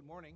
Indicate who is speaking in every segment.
Speaker 1: morning.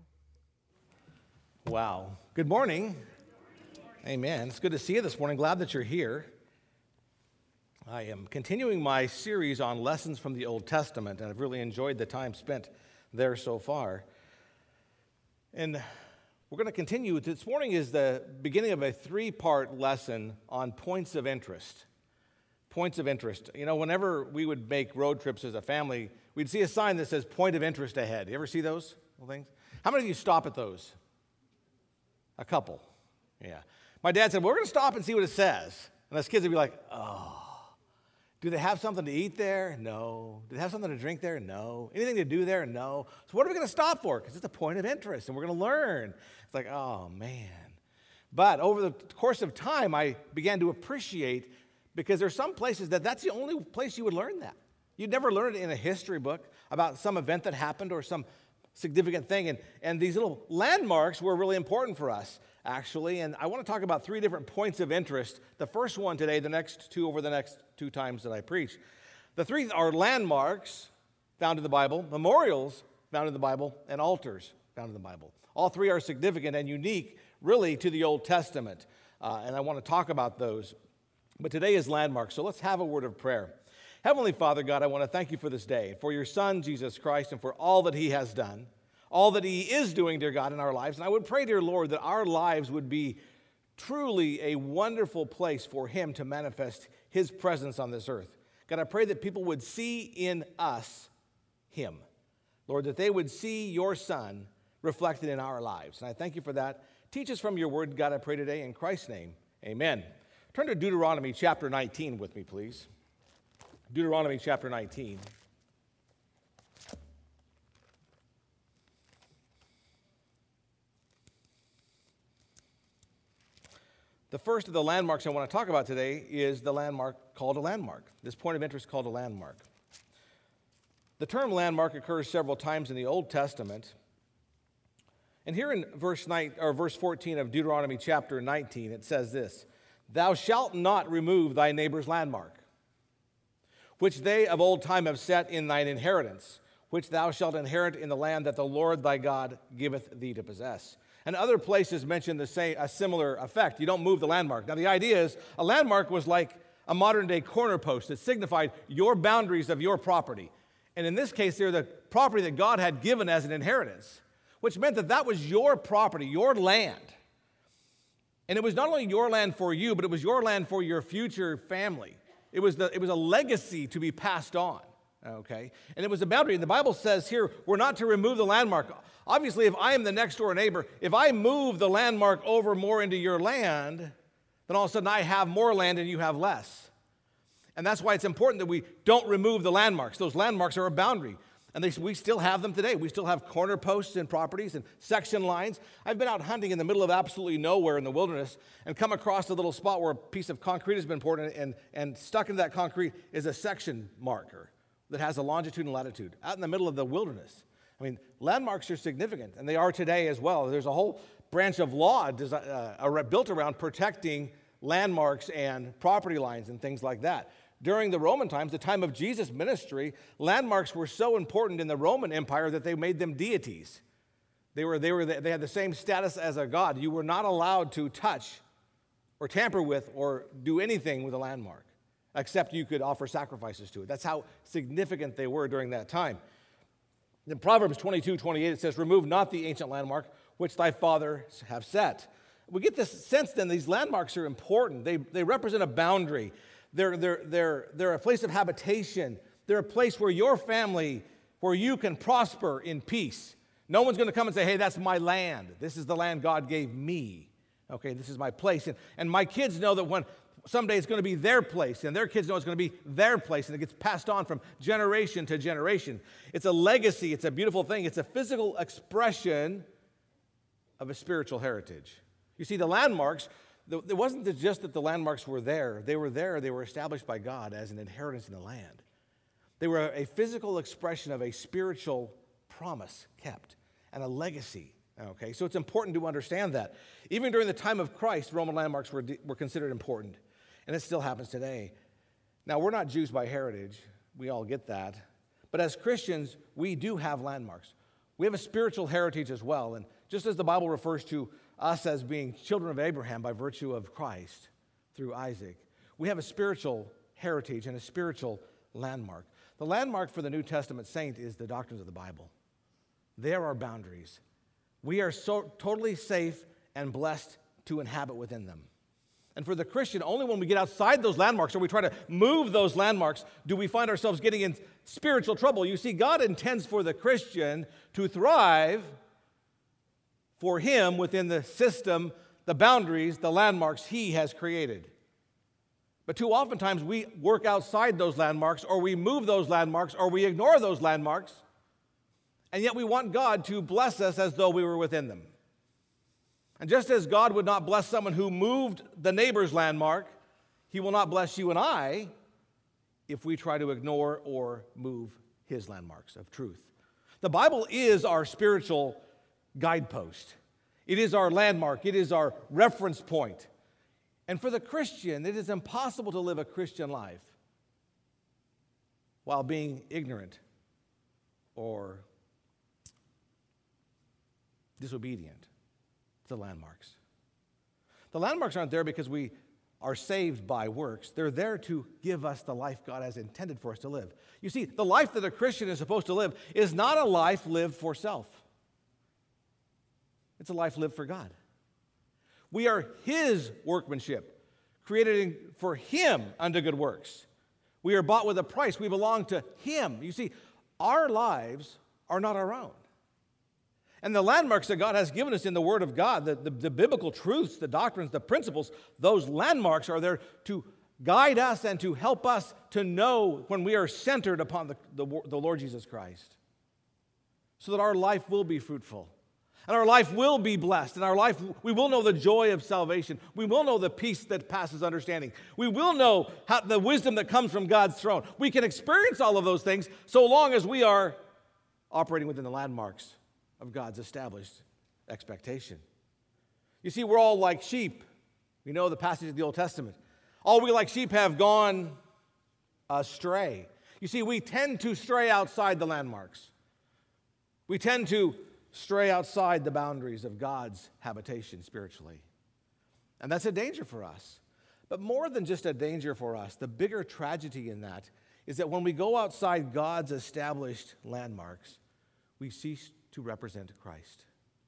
Speaker 1: Wow. Good morning. Amen. It's good to see you this morning. Glad that you're here. I am continuing my series on lessons from the Old Testament, and I've really enjoyed the time spent there so far. And we're going to continue. This morning is the beginning of a three-part lesson on points of interest. Points of interest. You know, whenever we would make road trips as a family, we'd see a sign that says point of interest ahead. You ever see those little things? How many of you stop at those? A couple. Yeah. My dad said, well, we're going to stop and see what it says. And us kids would be like, oh. Do they have something to eat there? No. Do they have something to drink there? No. Anything to do there? No. So what are we going to stop for? Because it's a point of interest, and we're going to learn. It's like, oh, man. But over the course of time, I began to appreciate, because there's some places that's the only place you would learn that. You'd never learn it in a history book about some event that happened or some significant thing. And these little landmarks were really important for us, actually. And I want to talk about three different points of interest. The first one today, the next two over the next two times that I preach. The three are landmarks found in the Bible, memorials found in the Bible, and altars found in the Bible. All three are significant and unique, really, to the Old Testament. And I want to talk about those. But today is landmarks, so let's have a word of prayer. Heavenly Father, God, I want to thank you for this day, for your Son, Jesus Christ, and for all that he has done, all that he is doing, dear God, in our lives. And I would pray, dear Lord, that our lives would be truly a wonderful place for him to manifest his presence on this earth. God, I pray that people would see in us him. Lord, that they would see your Son reflected in our lives. And I thank you for that. Teach us from your word, God, I pray today in Christ's name. Amen. Turn to Deuteronomy chapter 19 with me, please. Deuteronomy chapter 19. The first of the landmarks I want to talk about today is the landmark called a landmark, this point of interest called a landmark. The term landmark occurs several times in the Old Testament. And here in verse 14 of Deuteronomy chapter 19, it says this, "Thou shalt not remove thy neighbor's landmark, which they of old time have set in thine inheritance, which thou shalt inherit in the land that the Lord thy God giveth thee to possess." And other places mention a similar effect. You don't move the landmark. Now, the idea is a landmark was like a modern-day corner post that signified your boundaries of your property. And in this case, they're the property that God had given as an inheritance, which meant that that was your property, your land. And it was not only your land for you, but it was your land for your future family. It was a legacy to be passed on, okay? And it was a boundary. And the Bible says here, we're not to remove the landmark. Obviously, if I am the next door neighbor, if I move the landmark over more into your land, then all of a sudden I have more land and you have less. And that's why it's important that we don't remove the landmarks. Those landmarks are a boundary. And we still have them today. We still have corner posts in properties and section lines. I've been out hunting in the middle of absolutely nowhere in the wilderness and come across a little spot where a piece of concrete has been poured in, and stuck into that concrete is a section marker that has a longitude and latitude out in the middle of the wilderness. I mean, landmarks are significant, and they are today as well. There's a whole branch of law built around protecting landmarks and property lines and things like that. During the Roman times, the time of Jesus' ministry, landmarks were so important in the Roman Empire that they made them deities. They had the same status as a god. You were not allowed to touch or tamper with or do anything with a landmark, except you could offer sacrifices to it. That's how significant they were during that time. In Proverbs 22:28, it says, "Remove not the ancient landmark which thy fathers have set." We get this sense then these landmarks are important. They represent a boundary. They're a place of habitation. They're a place where your family, where you can prosper in peace. No one's going to come and say, hey, that's my land. This is the land God gave me. Okay, this is my place. And my kids know that when someday it's going to be their place, and their kids know it's going to be their place, and it gets passed on from generation to generation. It's a legacy. It's a beautiful thing. It's a physical expression of a spiritual heritage. You see, the landmarks, it wasn't just that the landmarks were there. They were established by God as an inheritance in the land. They were a physical expression of a spiritual promise kept and a legacy. Okay, so it's important to understand that. Even during the time of Christ, Roman landmarks were considered important, and it still happens today. Now, we're not Jews by heritage. We all get that. But as Christians, we do have landmarks. We have a spiritual heritage as well. And just as the Bible refers to us as being children of Abraham by virtue of Christ through Isaac, we have a spiritual heritage and a spiritual landmark. The landmark for the New Testament saint is the doctrines of the Bible. They are our boundaries. We are so totally safe and blessed to inhabit within them. And for the Christian, only when we get outside those landmarks or we try to move those landmarks do we find ourselves getting in spiritual trouble. You see, God intends for the Christian to thrive for him within the system, the boundaries, the landmarks he has created. But too oftentimes we work outside those landmarks, or we move those landmarks, or we ignore those landmarks, and yet we want God to bless us as though we were within them. And just as God would not bless someone who moved the neighbor's landmark, he will not bless you and I if we try to ignore or move his landmarks of truth. The Bible is our spiritual guidepost. It is our landmark. It is our reference point. And for the Christian, it is impossible to live a Christian life while being ignorant or disobedient to the landmarks. The landmarks aren't there because we are saved by works. They're there to give us the life God has intended for us to live. You see, the life that a Christian is supposed to live is not a life lived for self. It's a life lived for God. We are his workmanship, created for him unto good works. We are bought with a price. We belong to him. You see, our lives are not our own. And the landmarks that God has given us in the Word of God, the biblical truths, the doctrines, the principles, those landmarks are there to guide us and to help us to know when we are centered upon the Lord Jesus Christ, so that our life will be fruitful. And our life will be blessed. And our life, we will know the joy of salvation. We will know the peace that passes understanding. We will know the wisdom that comes from God's throne. We can experience all of those things so long as we are operating within the landmarks of God's established expectation. You see, we're all like sheep. We know the passage of the Old Testament. All we like sheep have gone astray. You see, we tend to stray outside the landmarks. We tend to stray outside the boundaries of God's habitation spiritually. And that's a danger for us. But more than just a danger for us, the bigger tragedy in that is that when we go outside God's established landmarks, we cease to represent Christ.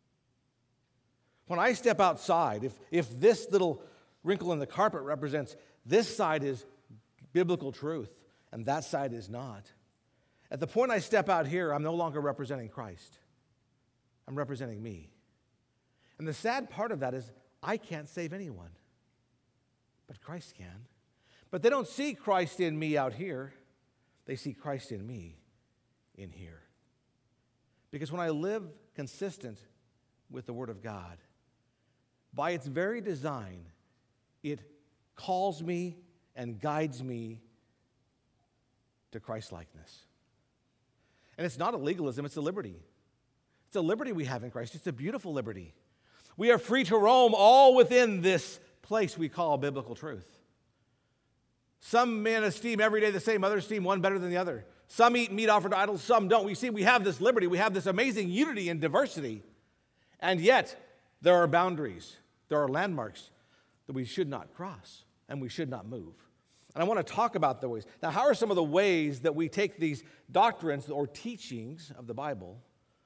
Speaker 1: When I step outside, if this little wrinkle in the carpet represents this side is biblical truth and that side is not, at the point I step out here, I'm no longer representing Christ. I'm representing me. And the sad part of that is I can't save anyone, but Christ can. But they don't see Christ in me out here. They see Christ in me in here. Because when I live consistent with the Word of God, by its very design, it calls me and guides me to Christ-likeness. And it's not a legalism, it's a liberty. It's a liberty we have in Christ. It's a beautiful liberty. We are free to roam all within this place we call biblical truth. Some men esteem every day the same, others esteem one better than the other. Some eat meat offered to idols, some don't. We have this liberty. We have this amazing unity and diversity. And yet, there are boundaries. There are landmarks that we should not cross and we should not move. And I want to talk about the ways. Now, how are some of the ways that we take these doctrines or teachings of the Bible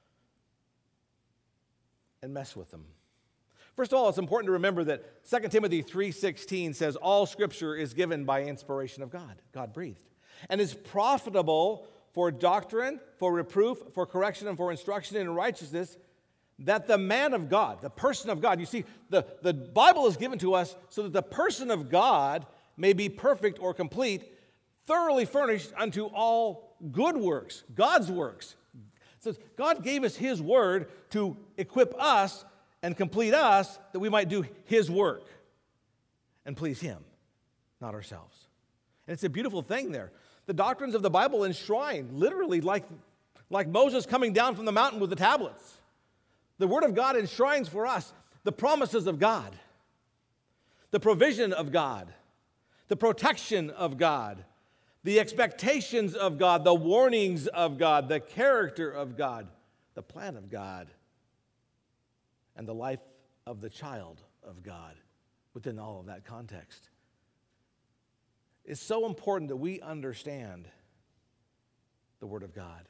Speaker 1: and mess with them? First of all, it's important to remember that 2 Timothy 3:16 says, all Scripture is given by inspiration of God, God-breathed, and is profitable for doctrine, for reproof, for correction, and for instruction in righteousness, that the man of God, the person of God, you see, the Bible is given to us so that the person of God may be perfect or complete, thoroughly furnished unto all good works, God's works. So God gave us His Word to equip us and complete us that we might do His work and please Him, not ourselves. And it's a beautiful thing there. The doctrines of the Bible enshrine, literally like Moses coming down from the mountain with the tablets. The Word of God enshrines for us the promises of God, the provision of God, the protection of God, the expectations of God, the warnings of God, the character of God. the plan of God and the life of the child of God within all of that context. It's so important that we understand the Word of God.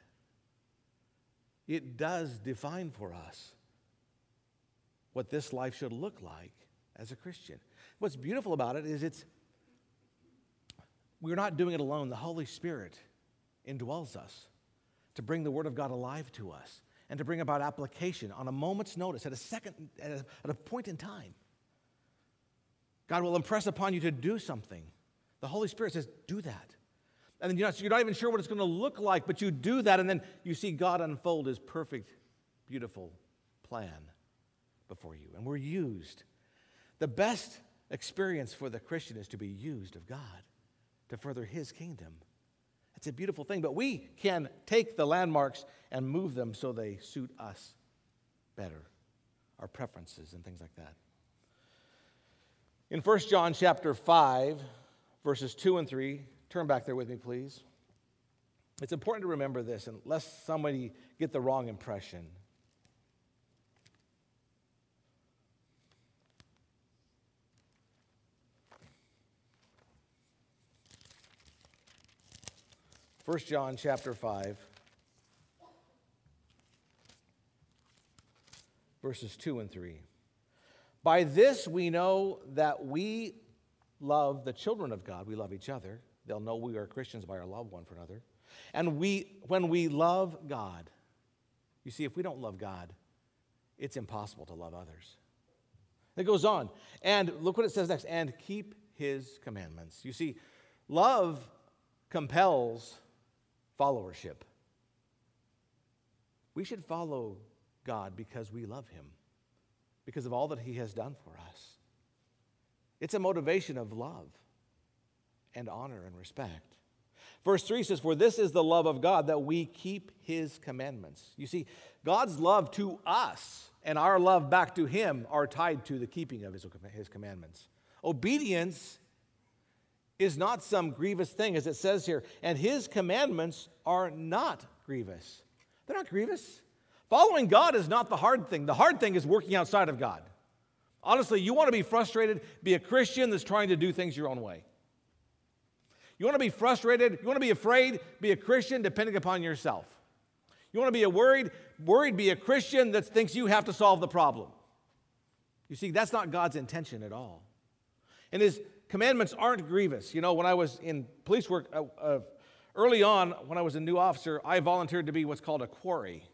Speaker 1: It does define for us what this life should look like as a Christian. What's beautiful about it is we're not doing it alone. The Holy Spirit indwells us to bring the Word of God alive to us and to bring about application on a moment's notice, at a point in time. God will impress upon you to do something. The Holy Spirit says, do that. And then you're not even sure what it's going to look like, but you do that, and then you see God unfold His perfect, beautiful plan before you. And we're used. The best experience for the Christian is to be used of God to further His kingdom. It's a beautiful thing, but we can take the landmarks and move them so they suit us better, our preferences and things like that. In 1 John chapter 5, verses 2 and 3, turn back there with me, please. It's important to remember this, and lest somebody get the wrong impression. First John chapter 5, verses 2 and 3. By this we know that we love the children of God. We love each other. They'll know we are Christians by our love one for another. And when we love God, you see, if we don't love God, it's impossible to love others. It goes on. And look what it says next. And keep His commandments. You see, love compels followership. We should follow God because we love Him, because of all that He has done for us. It's a motivation of love and honor and respect. Verse 3 says, for this is the love of God, that we keep His commandments. You see, God's love to us and our love back to Him are tied to the keeping of His commandments. Obedience is not some grievous thing, as it says here, and His commandments are not grievous. They're not grievous. Following God is not the hard thing. The hard thing is working outside of God. Honestly, you want to be frustrated, be a Christian that's trying to do things your own way. You want to be frustrated, you want to be afraid, be a Christian depending upon yourself. You want to be worried, be a Christian that thinks you have to solve the problem. You see, that's not God's intention at all. And His commandments aren't grievous. You know, when I was in police work, early on, when I was a new officer, I volunteered to be what's called a quarry.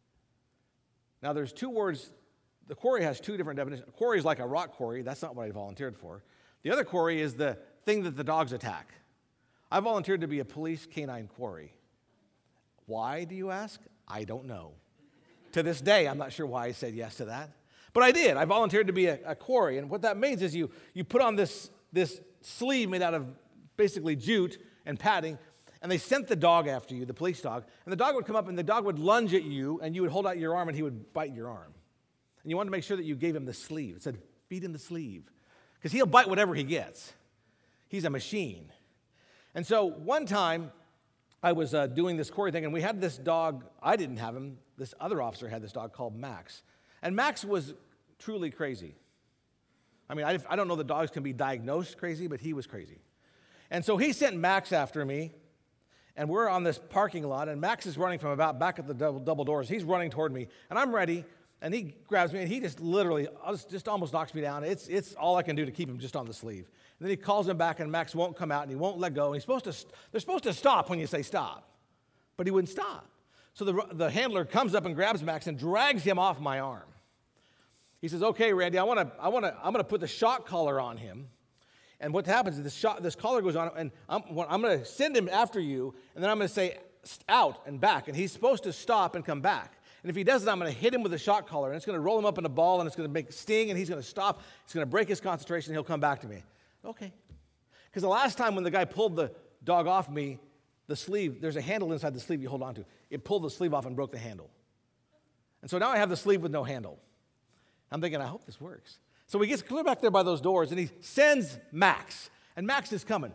Speaker 1: Now, there's two words. The quarry has two different definitions. A quarry is like a rock quarry. That's not what I volunteered for. The other quarry is the thing that the dogs attack. I volunteered to be a police canine quarry. Why, do you ask? I don't know. To this day, I'm not sure why I said yes to that. But I did. I volunteered to be a quarry. And what that means is you put on this sleeve made out of basically jute and padding, and they sent the dog after you, the police dog, and the dog would come up and the dog would lunge at you, and you would hold out your arm and he would bite your arm. And you wanted to make sure that you gave him the sleeve. It said, feed him the sleeve, because he'll bite whatever he gets. He's a machine. And so one time I was doing this quarry thing, and we had this dog. I didn't have him. This other officer had this dog called Max. And Max was truly crazy. I mean, I don't know that dogs can be diagnosed crazy, but he was crazy. And so he sent Max after me, and we're on this parking lot, and Max is running from about back at the double doors. He's running toward me, and I'm ready, and he grabs me, and he just literally just almost knocks me down. It's all I can do to keep him just on the sleeve. And then he calls him back, and Max won't come out, and he won't let go. And they're supposed to stop when you say stop, but he wouldn't stop. So the handler comes up and grabs Max and drags him off my arm. He says, "Okay, Randy, I'm gonna put the shock collar on him." And what happens is this collar goes on, and I'm going to send him after you, and then I'm going to say out and back, and he's supposed to stop and come back. And if he doesn't, I'm going to hit him with the shock collar, and it's going to roll him up in a ball, and it's going to make sting, and he's going to stop. It's going to break his concentration, and he'll come back to me. Okay. Because the last time when the guy pulled the dog off me, the sleeve, there's a handle inside the sleeve you hold on to. It pulled the sleeve off and broke the handle. And so now I have the sleeve with no handle. I'm thinking, I hope this works. So he gets clear back there by those doors, and he sends Max. And Max is coming.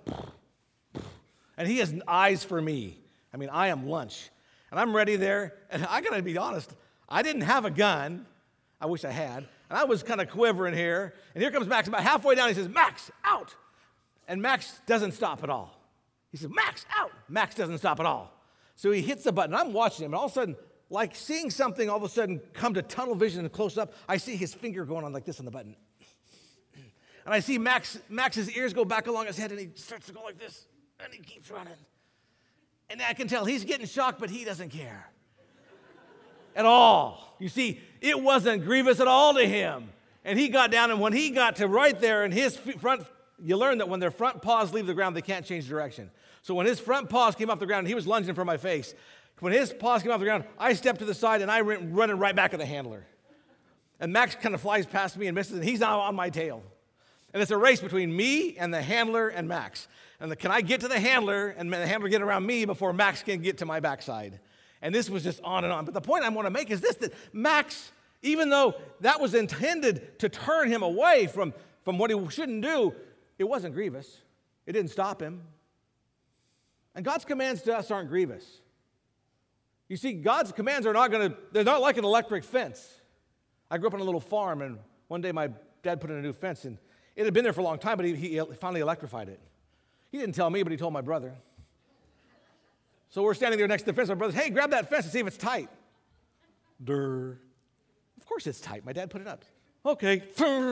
Speaker 1: And he has eyes for me. I mean, I am lunch. And I'm ready there. And I got to be honest, I didn't have a gun. I wish I had. And I was kind of quivering here. And here comes Max about halfway down. He says, Max, out. And Max doesn't stop at all. He says, Max, out. Max doesn't stop at all. So he hits the button. I'm watching him. And all of a sudden, like seeing something all of a sudden come to tunnel vision and close up, I see his finger going on like this on the button. And I see Max's ears go back along his head, and he starts to go like this. And he keeps running. And I can tell he's getting shocked, but he doesn't care at all. You see, it wasn't grievous at all to him. And he got down, and when he got to right there, and his front, you learn that when their front paws leave the ground, they can't change direction. So when his front paws came off the ground, he was lunging for my face. When his paws came off the ground, I stepped to the side, and I went running right back at the handler. And Max kind of flies past me and misses, and he's now on my tail. And it's a race between me and the handler and Max. And can I get to the handler and the handler get around me before Max can get to my backside? And this was just on and on. But the point I want to make is this, that Max, even though that was intended to turn him away from what he shouldn't do, it wasn't grievous. It didn't stop him. And God's commands to us aren't grievous. You see, God's commands are they're not like an electric fence. I grew up on a little farm, and one day my dad put in a new fence, and it had been there for a long time, but he finally electrified it. He didn't tell me, but he told my brother. So we're standing there next to the fence. My brother says, hey, grab that fence and see if it's tight. Durr. Of course it's tight. My dad put it up. Okay.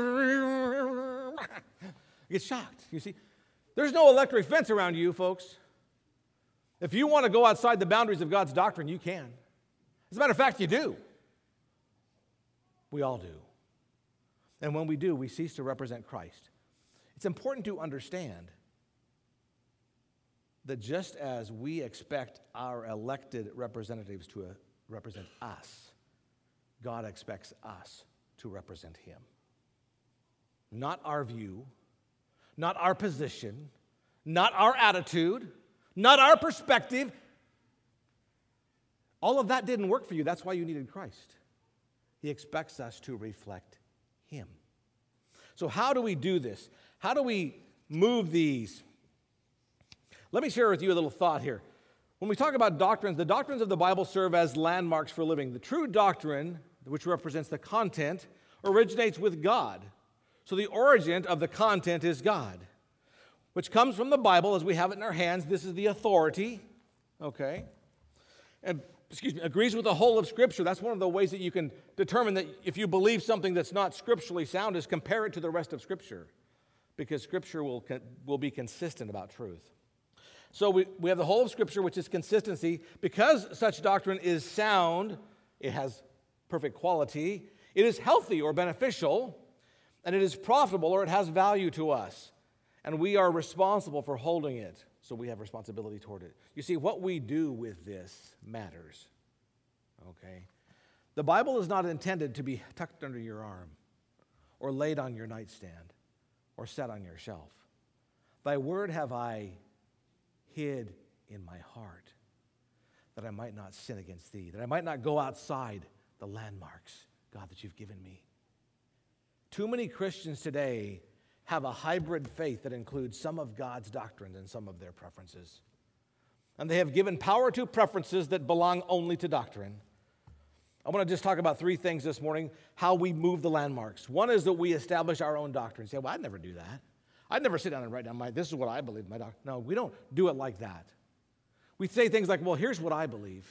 Speaker 1: He gets shocked. You see, there's no electric fence around you, folks. If you want to go outside the boundaries of God's doctrine, you can. As a matter of fact, you do. We all do. And when we do, we cease to represent Christ. It's important to understand that just as we expect our elected representatives to represent us, God expects us to represent Him. Not our view, not our position, not our attitude, not our perspective. All of that didn't work for you. That's why you needed Christ. He expects us to reflect Him. So how do we do this? How do we move these? Let me share with you a little thought here. When we talk about doctrines, the doctrines of the Bible serve as landmarks for living. The true doctrine, which represents the content, originates with God. So the origin of the content is God, which comes from the Bible as we have it in our hands. This is the authority, okay? And, agrees with the whole of Scripture. That's one of the ways that you can determine that if you believe something that's not scripturally sound is compare it to the rest of Scripture, because Scripture will be consistent about truth. So we have the whole of Scripture, which is consistency. Because such doctrine is sound, it has perfect quality, it is healthy or beneficial, and it is profitable or it has value to us. And we are responsible for holding it, so we have responsibility toward it. You see, what we do with this matters, okay? The Bible is not intended to be tucked under your arm or laid on your nightstand or set on your shelf. Thy word have I hid in my heart, that I might not sin against thee, that I might not go outside the landmarks, God, that you've given me. Too many Christians today have a hybrid faith that includes some of God's doctrines and some of their preferences. And they have given power to preferences that belong only to doctrine. I want to just talk about three things this morning, how we move the landmarks. One is that we establish our own doctrine. You say, well, I'd never do that. I'd never sit down and write down this is what I believe, my doctrine. No, we don't do it like that. We say things like, well, here's what I believe.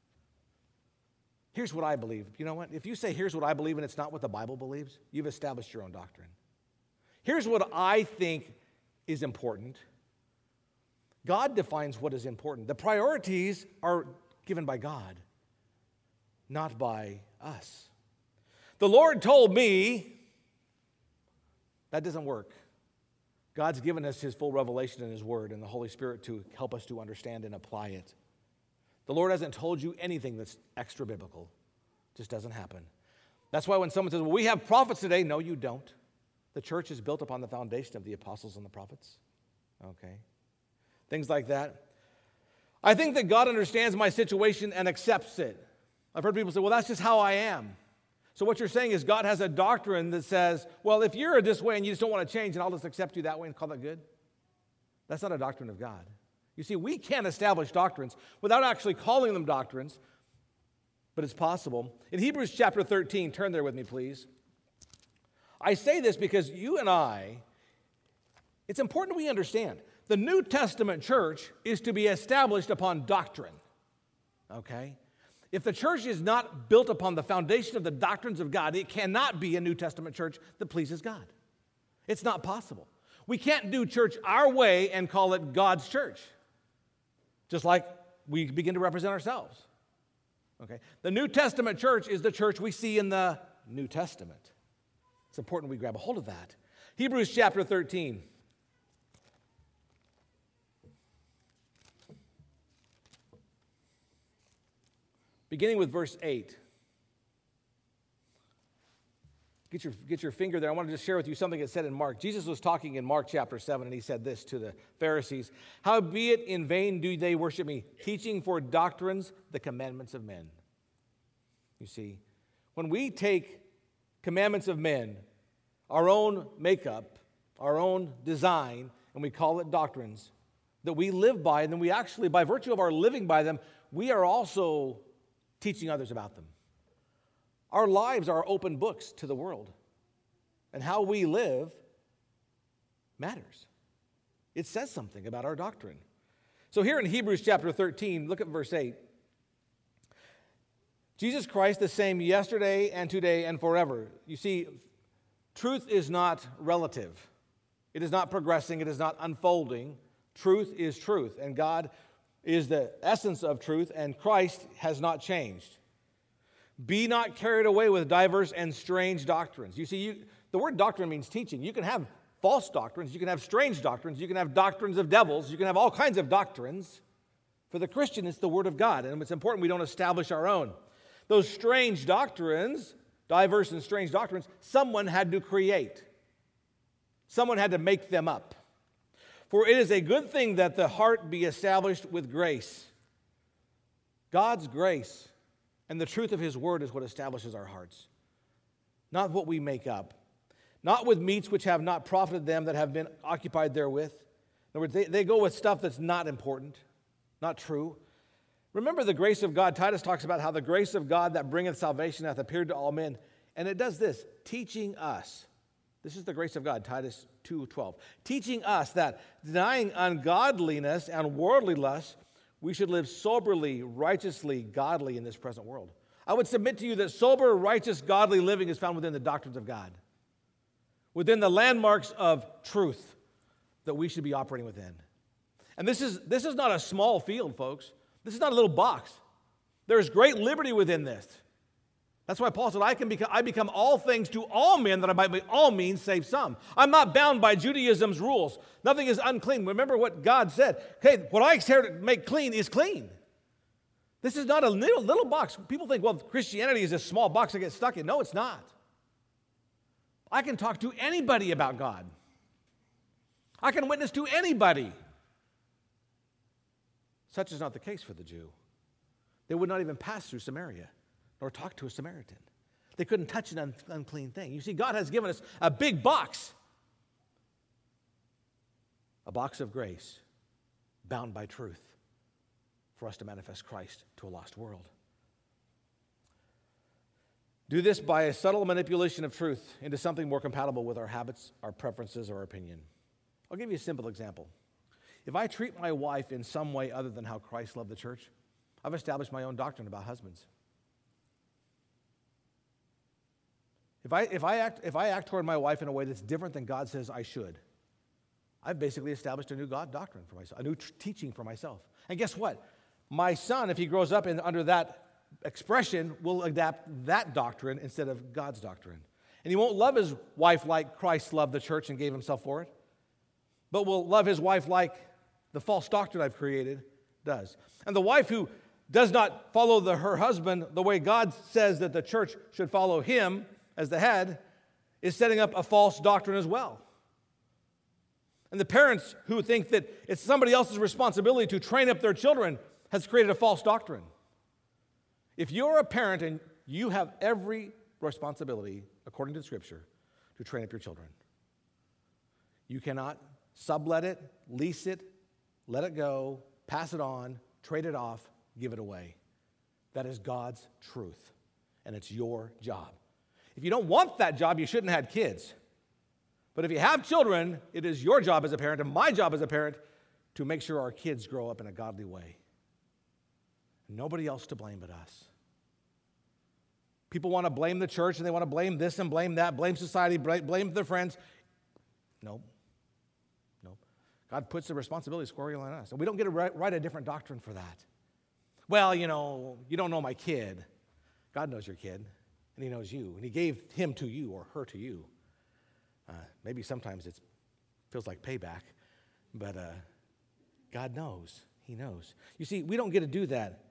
Speaker 1: Here's what I believe. You know what? If you say, here's what I believe, and it's not what the Bible believes, you've established your own doctrine. Here's what I think is important. God defines what is important. The priorities are given by God, not by us. The Lord told me, that doesn't work. God's given us His full revelation in His Word and the Holy Spirit to help us to understand and apply it. The Lord hasn't told you anything that's extra biblical. It just doesn't happen. That's why when someone says, well, we have prophets today, no, you don't. The church is built upon the foundation of the apostles and the prophets. Okay? Things like that. I think that God understands my situation and accepts it. I've heard people say, well, that's just how I am. So what you're saying is God has a doctrine that says, well, if you're this way and you just don't want to change, and I'll just accept you that way and call that good. That's not a doctrine of God. You see, we can't establish doctrines without actually calling them doctrines but it's possible. In Hebrews chapter 13, turn there with me, please. I say this because you and I, it's important we understand. The New Testament church is to be established upon doctrine, okay? If the church is not built upon the foundation of the doctrines of God, it cannot be a New Testament church that pleases God. It's not possible. We can't do church our way and call it God's church, just like we begin to represent ourselves. Okay? The New Testament church is the church we see in the New Testament. It's important we grab a hold of that. Hebrews chapter 13. Beginning with verse 8. Get your finger there. I want to just share with you something that said in Mark. Jesus was talking in Mark chapter 7, and he said this to the Pharisees. Howbeit in vain do they worship me, teaching for doctrines the commandments of men. You see, when we take commandments of men, our own makeup, our own design, and we call it doctrines that we live by, and then we actually, by virtue of our living by them, we are also teaching others about them. Our lives are open books to the world, and how we live matters. It says something about our doctrine. So here in Hebrews chapter 13, look at verse 8. Jesus Christ the same yesterday and today and forever. You see, truth is not relative. It is not progressing. It is not unfolding. Truth is truth, and God is the essence of truth, and Christ has not changed. Be not carried away with diverse and strange doctrines. You see, the word doctrine means teaching. You can have false doctrines. You can have strange doctrines. You can have doctrines of devils. You can have all kinds of doctrines. For the Christian, it's the Word of God, and it's important we don't establish our own. Those strange doctrines, diverse and strange doctrines, someone had to create. Someone had to make them up. For it is a good thing that the heart be established with grace. God's grace and the truth of His Word is what establishes our hearts, not what we make up, not with meats which have not profited them that have been occupied therewith. In other words, they go with stuff that's not important, not true. Remember the grace of God. Titus talks about how the grace of God that bringeth salvation hath appeared to all men. And it does this, teaching us. This is the grace of God, Titus 2:12. Teaching us that denying ungodliness and worldly lust, we should live soberly, righteously, godly in this present world. I would submit to you that sober, righteous, godly living is found within the doctrines of God, within the landmarks of truth that we should be operating within. And this is not a small field, folks. This is not a little box. There's great liberty within this. That's why Paul said, I become all things to all men that I might by all means save some. I'm not bound by Judaism's rules. Nothing is unclean. Remember what God said. Okay, what I care to make clean is clean. This is not a little box. People think, well, Christianity is a small box I get stuck in. No, it's not. I can talk to anybody about God. I can witness to anybody. Such is not the case for the Jew. They would not even pass through Samaria nor talk to a Samaritan. They couldn't touch an unclean thing. You see, God has given us a big box, a box of grace bound by truth for us to manifest Christ to a lost world. Do this by a subtle manipulation of truth into something more compatible with our habits, our preferences, or our opinion. I'll give you a simple example. If I treat my wife in some way other than how Christ loved the church, I've established my own doctrine about husbands. If I act toward my wife in a way that's different than God says I should, I've basically established a new God doctrine for myself, a new teaching for myself. And guess what? My son, if he grows up under that expression, will adapt that doctrine instead of God's doctrine. And he won't love his wife like Christ loved the church and gave himself for it, but will love his wife like the false doctrine I've created does. And the wife who does not follow her husband the way God says that the church should follow him as the head is setting up a false doctrine as well. And the parents who think that it's somebody else's responsibility to train up their children has created a false doctrine. If you're a parent and you have every responsibility, according to the Scripture, to train up your children. You cannot sublet it, lease it, let it go, pass it on, trade it off, give it away. That is God's truth, and it's your job. If you don't want that job, you shouldn't have had kids. But if you have children, it is your job as a parent and my job as a parent to make sure our kids grow up in a godly way. Nobody else to blame but us. People want to blame the church, and they want to blame this and blame that, blame society, blame their friends. Nope. God puts the responsibility squarely on us. And we don't get to write a different doctrine for that. Well, you don't know my kid. God knows your kid, and he knows you, and he gave him to you or her to you. Maybe sometimes it feels like payback, but God knows. He knows. You see, we don't get to do that.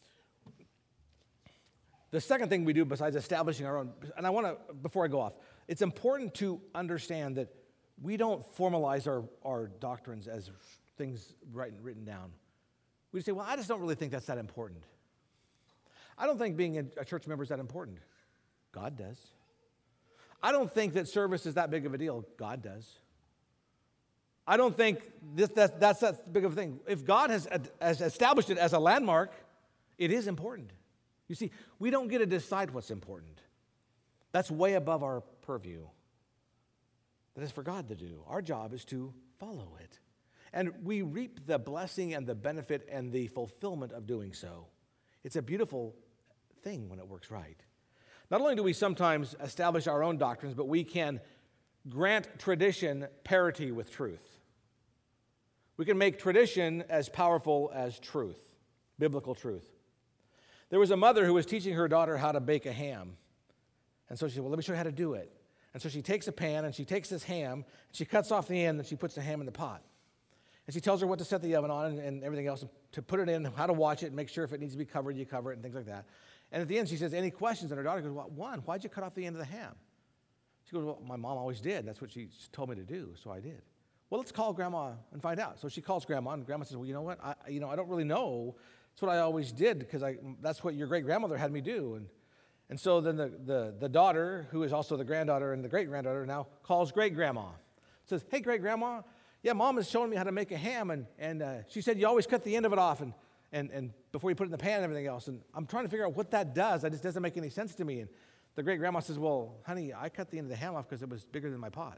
Speaker 1: The second thing we do besides establishing our own, and I want to, before I go off, it's important to understand that we don't formalize our doctrines as things written down. We just say, well, I just don't really think that's that important. I don't think being a church member is that important. God does. I don't think that service is that big of a deal. God does. I don't think that's that big of a thing. If God has established it as a landmark, it is important. You see, we don't get to decide what's important. That's way above our purview. That is for God to do. Our job is to follow it. And we reap the blessing and the benefit and the fulfillment of doing so. It's a beautiful thing when it works right. Not only do we sometimes establish our own doctrines, but we can grant tradition parity with truth. We can make tradition as powerful as truth, biblical truth. There was a mother who was teaching her daughter how to bake a ham. And so she said, well, let me show you how to do it. And so she takes a pan, and she takes this ham, and she cuts off the end, and she puts the ham in the pot. And she tells her what to set the oven on and everything else, to put it in, how to watch it, and make sure if it needs to be covered, you cover it, and things like that. And at the end, she says, any questions? And her daughter goes, well, one, why'd you cut off the end of the ham? She goes, well, my mom always did. That's what she told me to do, so I did. Well, let's call Grandma and find out. So she calls Grandma, and Grandma says, well, you know what? I don't really know. That's what I always did, because that's what your great-grandmother had me do. And so then the daughter, who is also the granddaughter and the great-granddaughter, now calls great-grandma. Says, hey, great-grandma, yeah, Mom is showing me how to make a ham, and she said you always cut the end of it off and before you put it in the pan and everything else. And I'm trying to figure out what that does. It just doesn't make any sense to me. And the great-grandma says, well, honey, I cut the end of the ham off because it was bigger than my pot.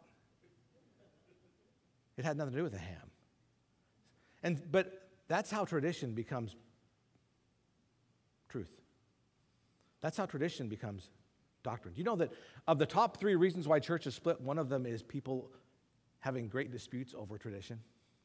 Speaker 1: It had nothing to do with the ham. But that's how tradition becomes truth. That's how tradition becomes doctrine. Do you know that of the top 3 reasons why church is split, one of them is people having great disputes over tradition?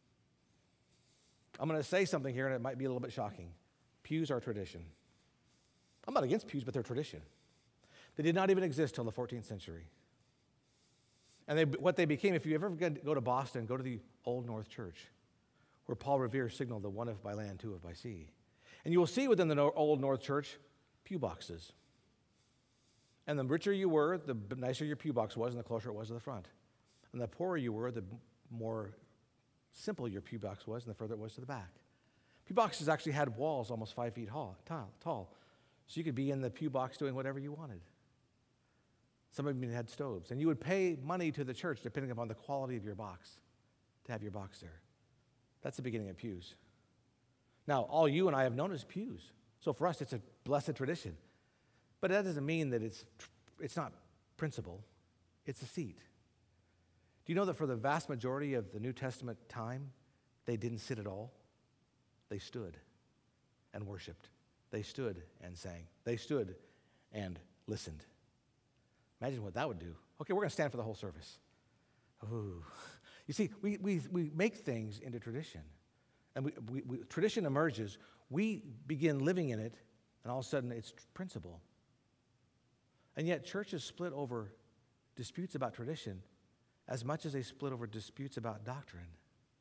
Speaker 1: I'm going to say something here, and it might be a little bit shocking. Pews are tradition. I'm not against pews, but they're tradition. They did not even exist till the 14th century. And what they became, if you ever go to Boston, go to the Old North Church, where Paul Revere signaled the one if by land, two if by sea. And you will see within the Old North Church pew boxes. And the richer you were, the nicer your pew box was, and the closer it was to the front. And the poorer you were, the more simple your pew box was, and the further it was to the back. Pew boxes actually had walls almost 5 feet tall. So you could be in the pew box doing whatever you wanted. Some of them had stoves. And you would pay money to the church, depending upon the quality of your box, to have your box there. That's the beginning of pews. Now, all you and I have known is pews. So for us, it's a blessed tradition. But that doesn't mean that it's not principle. It's a seat. Do you know that for the vast majority of the New Testament time, they didn't sit at all? They stood and worshiped. They stood and sang. They stood and listened. Imagine what that would do. Okay, we're going to stand for the whole service. Ooh. You see, we make things into tradition. And tradition emerges. We begin living in it, and all of a sudden it's principle. And yet churches split over disputes about tradition as much as they split over disputes about doctrine.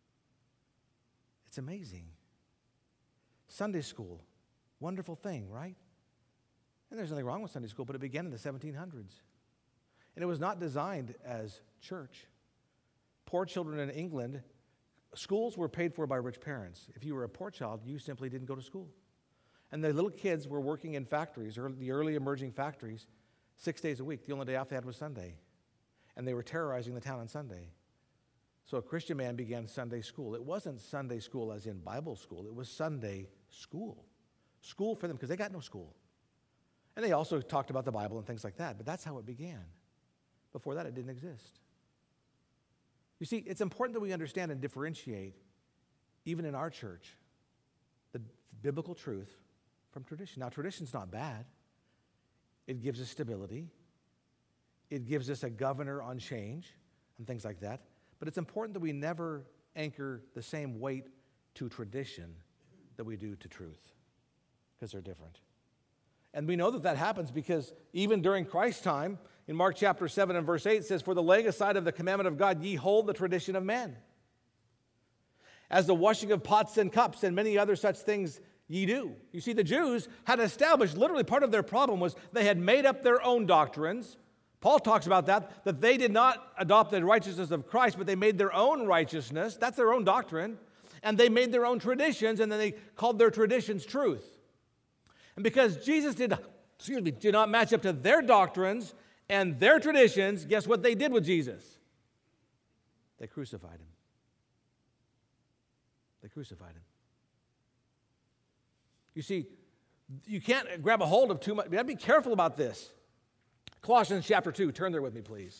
Speaker 1: It's amazing. Sunday school, wonderful thing, right? And there's nothing wrong with Sunday school, but it began in the 1700s. And it was not designed as church. Poor children in England, schools were paid for by rich parents. If you were a poor child, you simply didn't go to school. And the little kids were working in factories, or the early emerging factories, 6 days a week. The only day off they had was Sunday. And they were terrorizing the town on Sunday. So a Christian man began Sunday school. It wasn't Sunday school as in Bible school. It was Sunday school. school for them because they got no school. And they also talked about the Bible and things like that, but that's how it began. Before that, it didn't exist. You see, it's important that we understand and differentiate, even in our church, the biblical truth from tradition. Now, tradition's not bad. It gives us stability. It gives us a governor on change and things like that. But it's important that we never anchor the same weight to tradition that we do to truth, because they're different. And we know that that happens because even during Christ's time, in Mark chapter 7 and verse 8, it says, "For the laying aside of the commandment of God, ye hold the tradition of men. As the washing of pots and cups and many other such things ye do." You see, the Jews had established, literally part of their problem was they had made up their own doctrines. Paul talks about that they did not adopt the righteousness of Christ, but they made their own righteousness. That's their own doctrine. And they made their own traditions, and then they called their traditions truth. And because Jesus did not match up to their doctrines and their traditions, guess what they did with Jesus? They crucified him. They crucified him. You see, you can't grab a hold of too much. You got to be careful about this. Colossians chapter 2. Turn there with me, please.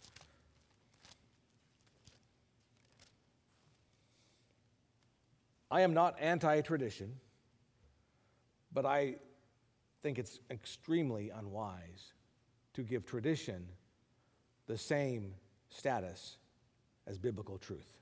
Speaker 1: I am not anti-tradition, but I think it's extremely unwise to give tradition the same status as biblical truth.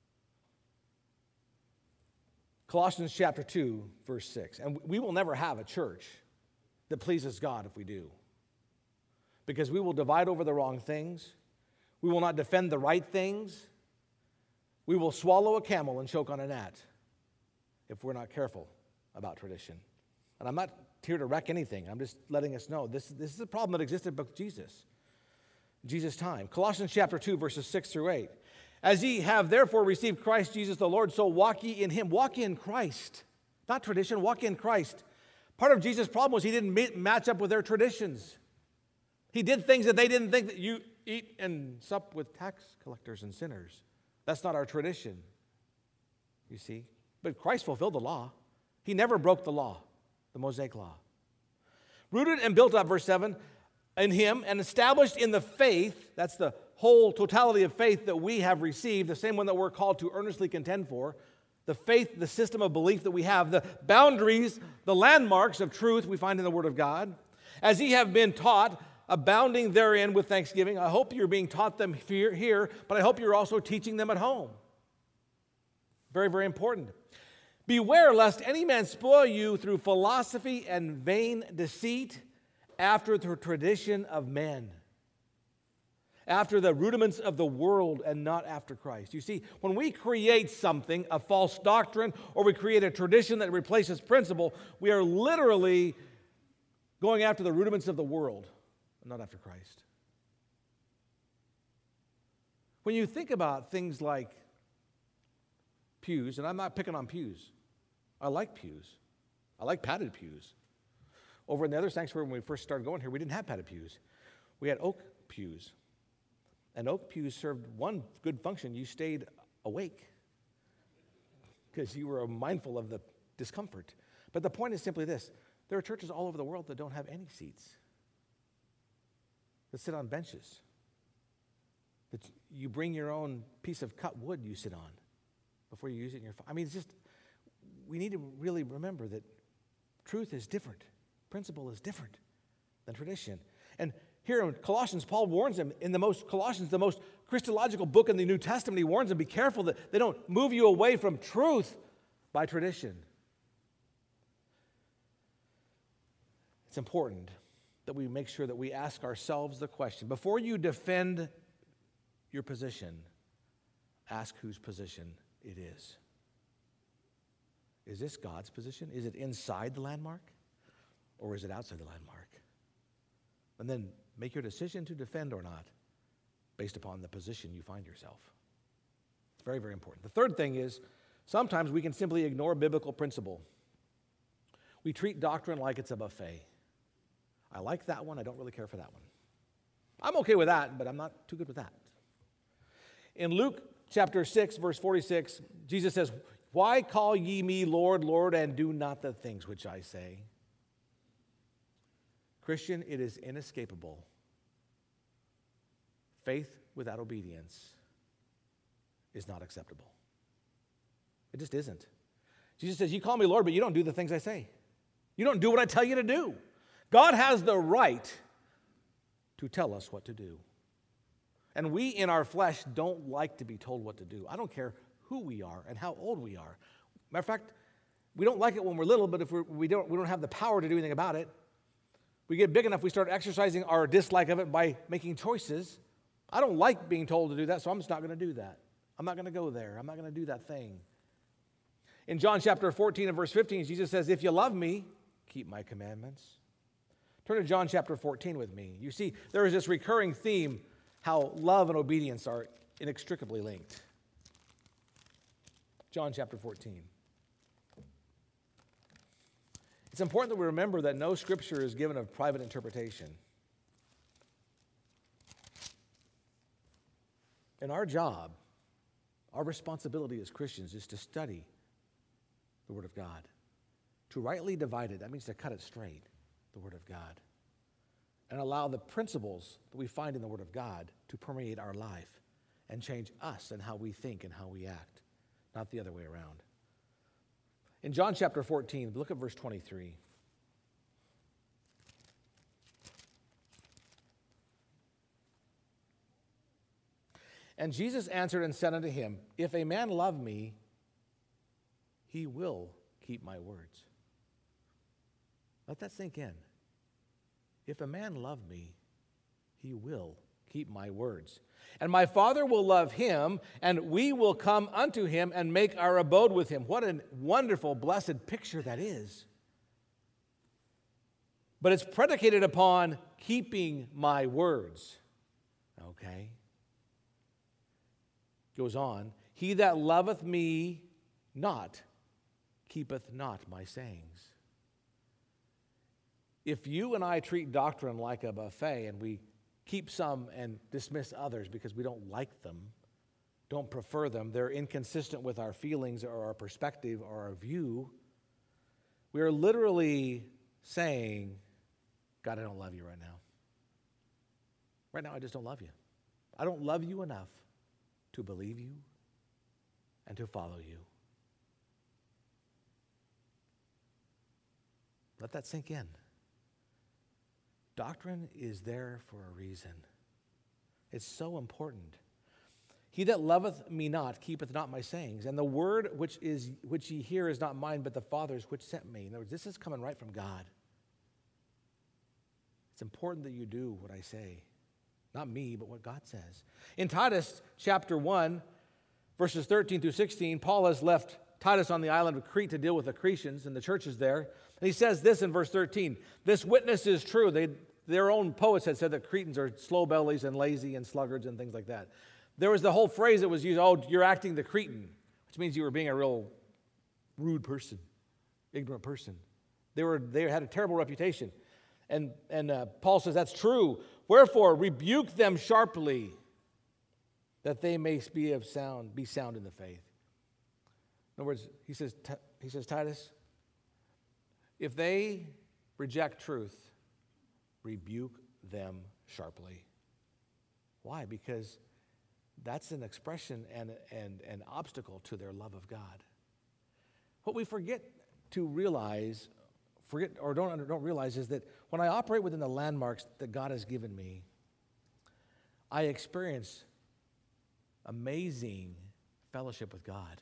Speaker 1: Colossians chapter 2, verse 6. And we will never have a church that pleases God if we do, because we will divide over the wrong things. We will not defend the right things. We will swallow a camel and choke on a gnat if we're not careful about tradition. And I'm not here to wreck anything. I'm just letting us know this is a problem that existed with Jesus' time. Colossians chapter 2, verses 6 through 8. "As ye have therefore received Christ Jesus the Lord, so walk ye in him." Walk in Christ. Not tradition, walk in Christ. Part of Jesus' problem was he didn't match up with their traditions. He did things that they didn't think, that you eat and sup with tax collectors and sinners. That's not our tradition, you see. But Christ fulfilled the law. He never broke the law, the Mosaic law. "Rooted and built up," verse 7, "in him and established in the faith," that's the whole totality of faith that we have received, the same one that we're called to earnestly contend for, the faith, the system of belief that we have, the boundaries, the landmarks of truth we find in the Word of God. "As ye have been taught, abounding therein with thanksgiving." I hope you're being taught them here, but I hope you're also teaching them at home. Very, very important. "Beware lest any man spoil you through philosophy and vain deceit, after the tradition of men, after the rudiments of the world, and not after Christ." You see, when we create something, a false doctrine, or we create a tradition that replaces principle, we are literally going after the rudiments of the world, and not after Christ. When you think about things like pews, and I'm not picking on pews. I like pews. I like padded pews. Over in the other sanctuary, when we first started going here, we didn't have padded pews. We had oak pews. And oak pews served one good function. You stayed awake because you were mindful of the discomfort. But the point is simply this. There are churches all over the world that don't have any seats, that sit on benches, that you bring your own piece of cut wood you sit on before you use it in your phone. I mean, it's just, we need to really remember that truth is different. Principle is different than tradition. And here in Colossians, Paul warns them in the most Christological book in the New Testament. He warns them, be careful that they don't move you away from truth by tradition. It's important that we make sure that we ask ourselves the question, before you defend your position, ask whose position it is. Is this God's position? Is it inside the landmark? Or is it outside the landmark? And then make your decision to defend or not based upon the position you find yourself. It's very, very important. The third thing is, sometimes we can simply ignore biblical principle. We treat doctrine like it's a buffet. I like that one. I don't really care for that one. I'm okay with that, but I'm not too good with that. In Luke chapter 6, verse 46, Jesus says, Why call ye me Lord, Lord, and do not the things which I say? Christian, it is inescapable. Faith without obedience is not acceptable. It just isn't. Jesus says, you call me Lord, but you don't do the things I say. You don't do what I tell you to do. God has the right to tell us what to do. And we in our flesh don't like to be told what to do. I don't care who we are and how old we are. Matter of fact, we don't like it when we're little, but if we don't have the power to do anything about it, we get big enough, we start exercising our dislike of it by making choices. I don't like being told to do that, so I'm just not going to do that. I'm not going to go there. I'm not going to do that thing. In John chapter 14 and verse 15, Jesus says, if you love me, keep my commandments. Turn to John chapter 14 with me. You see, there is this recurring theme how love and obedience are inextricably linked. John chapter 14. It's important that we remember that no scripture is given of private interpretation. And our job, our responsibility as Christians is to study the Word of God. To rightly divide it, that means to cut it straight, the Word of God. And allow the principles that we find in the Word of God to permeate our life and change us and how we think and how we act, not the other way around. In John chapter 14, look at verse 23. And Jesus answered and said unto him, if a man love me, he will keep my words. Let that sink in. If a man love me, he will keep my words. And my Father will love him, and we will come unto him and make our abode with him. What a wonderful, blessed picture that is. But it's predicated upon keeping my words. Okay? Goes on, he that loveth me not, keepeth not my sayings. If you and I treat doctrine like a buffet and we keep some and dismiss others because we don't like them, don't prefer them, they're inconsistent with our feelings or our perspective or our view, we are literally saying, God, I don't love you right now. Right now, I just don't love you. I don't love you enough to believe you and to follow you. Let that sink in. Doctrine is there for a reason. It's so important. He that loveth me not keepeth not my sayings, and the word which ye hear is not mine, but the Father's which sent me. In other words, this is coming right from God. It's important that you do what I say. Not me, but what God says. In Titus chapter 1, verses 13 through 16, Paul has left Titus on the island of Crete to deal with the Cretans and the churches there. And he says this in verse 13, this witness is true. Their own poets had said that Cretans are slow bellies and lazy and sluggards and things like that. There was the whole phrase that was used, oh, you're acting the Cretan, which means you were being a real rude person, ignorant person. They had a terrible reputation. And Paul says that's true. Wherefore, rebuke them sharply, that they may be sound in the faith. In other words, he says, Titus, if they reject truth, rebuke them sharply. Why? Because that's an expression and an obstacle to their love of God. What we forget to realize, don't realize is that when I operate within the landmarks that God has given me, I experience amazing fellowship with God.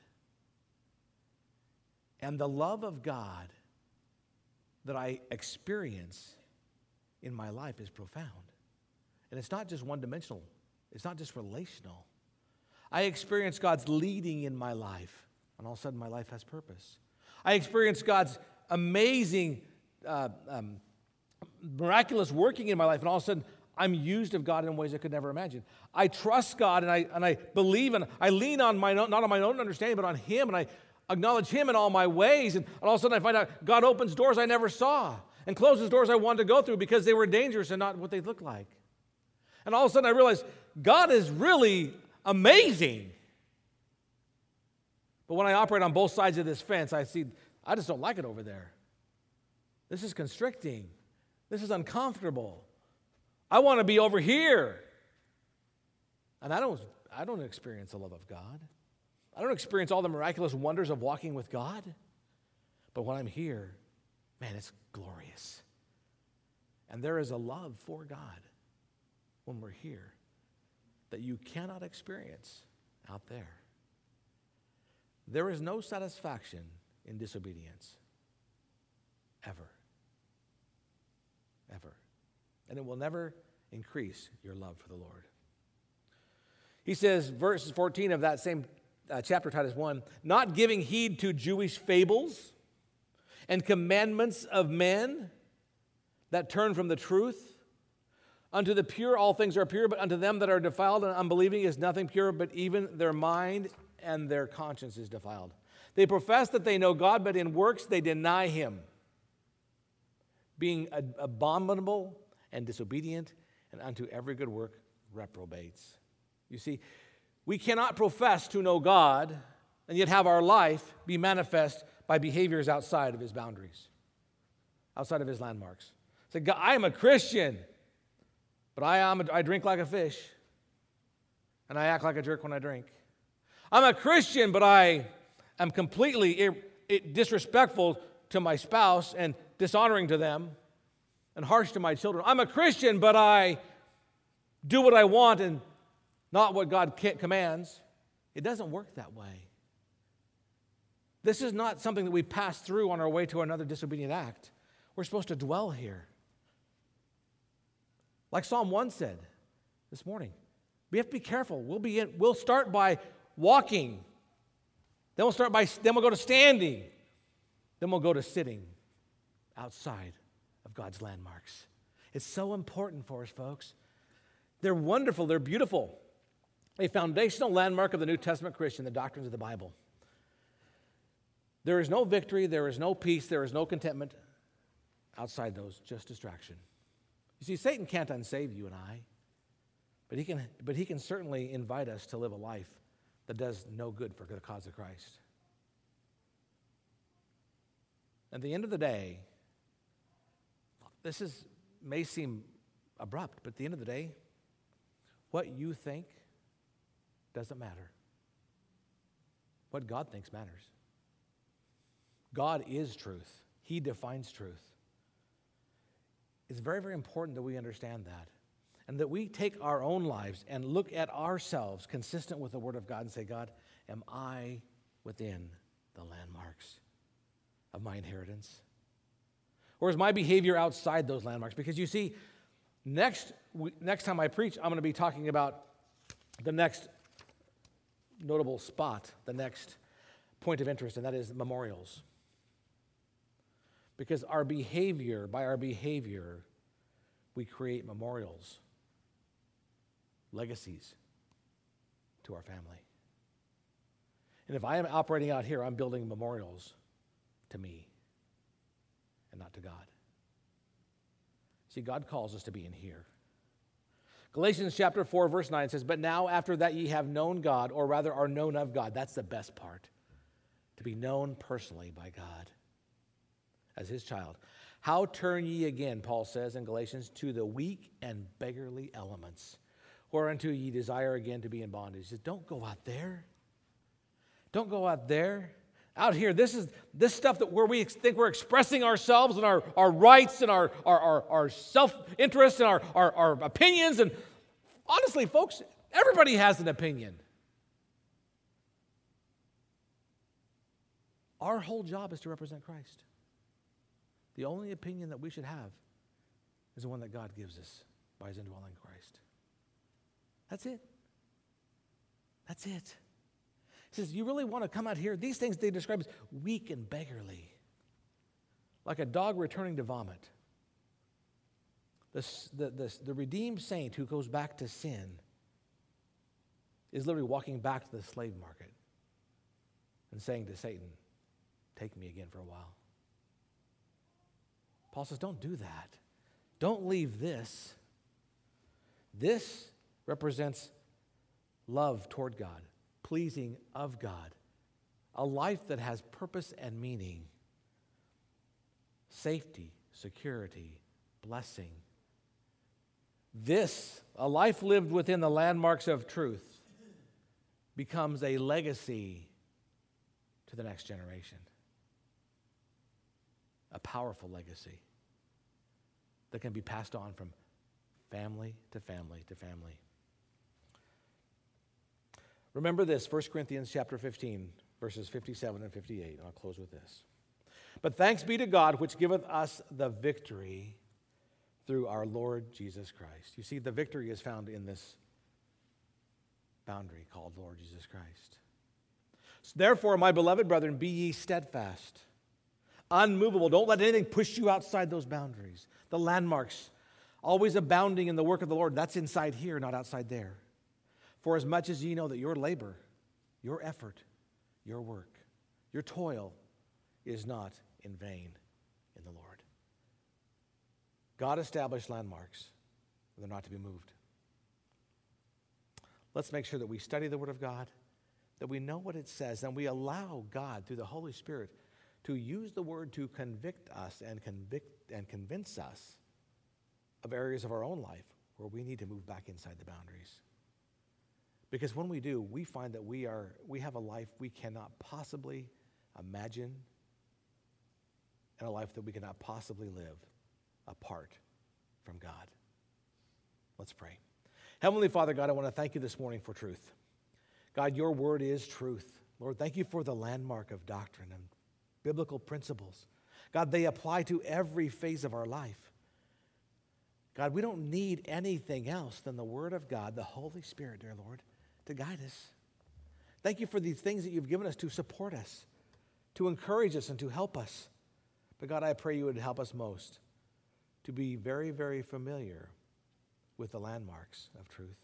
Speaker 1: And the love of God that I experience in my life is profound. And it's not just one-dimensional. It's not just relational. I experience God's leading in my life, and all of a sudden my life has purpose. I experience God's amazing, miraculous working in my life, and all of a sudden I'm used of God in ways I could never imagine. I trust God, and I believe, and I lean on not on my own understanding, but on Him, and I acknowledge Him in all my ways, and all of a sudden I find out God opens doors I never saw and closes doors I wanted to go through because they were dangerous and not what they looked like. And all of a sudden I realize God is really amazing. But when I operate on both sides of this fence, I just don't like it over there. This is constricting. This is uncomfortable. I want to be over here. And I don't experience the love of God. I don't experience all the miraculous wonders of walking with God. But when I'm here, man, it's glorious. And there is a love for God when we're here that you cannot experience out there. There is no satisfaction in disobedience. Ever. Ever. And it will never increase your love for the Lord. He says, verse 14 of that same chapter, Titus 1, not giving heed to Jewish fables and commandments of men that turn from the truth. Unto the pure all things are pure, but unto them that are defiled and unbelieving is nothing pure, but even their mind and their conscience is defiled. They profess that they know God, but in works they deny him, being abominable and disobedient, and unto every good work reprobates. You see, we cannot profess to know God and yet have our life be manifest by behaviors outside of his boundaries, outside of his landmarks. Say, God, I am a Christian, but I drink like a fish, and I act like a jerk when I drink. I'm a Christian, but I am completely disrespectful to my spouse and dishonoring to them and harsh to my children. I'm a Christian, but I do what I want and not what God commands. It doesn't work that way. This is not something that we pass through on our way to another disobedient act. We're supposed to dwell here. Like Psalm 1 said this morning, we have to be careful. We'll start by walking. Then we'll go to standing. Then we'll go to sitting outside of God's landmarks. It's so important for us, folks. They're wonderful. They're beautiful. A foundational landmark of the New Testament Christian, the doctrines of the Bible. There is no victory, there is no peace, there is no contentment outside those, just distraction. You see, Satan can't unsave you and I, but he can certainly invite us to live a life that does no good for the cause of Christ. At the end of the day, may seem abrupt, but at the end of the day, what you think doesn't matter. What God thinks matters. God is truth. He defines truth. It's very, very important that we understand that. And that we take our own lives and look at ourselves consistent with the Word of God and say, God, am I within the landmarks of my inheritance? Or is my behavior outside those landmarks? Because you see, next time I preach, I'm going to be talking about the next notable spot, the next point of interest, and that is memorials. Because by our behavior, we create memorials, legacies to our family. And if I am operating out here, I'm building memorials to me and not to God. See, God calls us to be in here. Galatians chapter 4, verse 9 says, but now after that ye have known God, or rather are known of God. That's the best part, to be known personally by God as his child. How turn ye again, Paul says in Galatians, to the weak and beggarly elements, whereunto ye desire again to be in bondage. He says, don't go out there. Don't go out there. Out here, this stuff where we think we're expressing ourselves and our rights and our self-interest and our opinions. And honestly, folks, everybody has an opinion. Our whole job is to represent Christ. The only opinion that we should have is the one that God gives us by his indwelling Christ. That's it. That's it. He says, you really want to come out here? These things they describe as weak and beggarly, like a dog returning to vomit. The redeemed saint who goes back to sin is literally walking back to the slave market and saying to Satan, take me again for a while. Paul says, don't do that. Don't leave this. This represents love toward God, pleasing of God, a life that has purpose and meaning, safety, security, blessing. This, a life lived within the landmarks of truth, becomes a legacy to the next generation. A powerful legacy that can be passed on from family to family to family. Remember this, 1 Corinthians chapter 15, verses 57 and 58. I'll close with this. But thanks be to God, which giveth us the victory through our Lord Jesus Christ. You see, the victory is found in this boundary called Lord Jesus Christ. So therefore, my beloved brethren, be ye steadfast, unmovable. Don't let anything push you outside those boundaries. The landmarks, always abounding in the work of the Lord. That's inside here, not outside there. For as much as ye know that your labor, your effort, your work, your toil is not in vain in the Lord. God established landmarks. They're not to be moved. Let's make sure that we study the Word of God, that we know what it says, and we allow God, through the Holy Spirit, to use the Word to convict us and convince us of areas of our own life where we need to move back inside the boundaries. Because when we do, we find that we have a life we cannot possibly imagine and a life that we cannot possibly live apart from God. Let's pray. Heavenly Father, God, I want to thank you this morning for truth. God, your word is truth. Lord, thank you for the landmark of doctrine and biblical principles. God, they apply to every phase of our life. God, we don't need anything else than the Word of God, the Holy Spirit, dear Lord, to guide us. Thank you for these things that you've given us to support us, to encourage us, and to help us. But God, I pray you would help us most to be very, very familiar with the landmarks of truth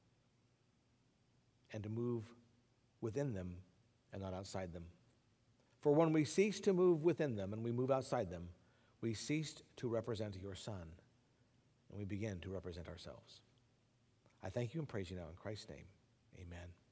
Speaker 1: and to move within them and not outside them. For when we cease to move within them and we move outside them, we cease to represent your Son and we begin to represent ourselves. I thank you and praise you now in Christ's name. Amen.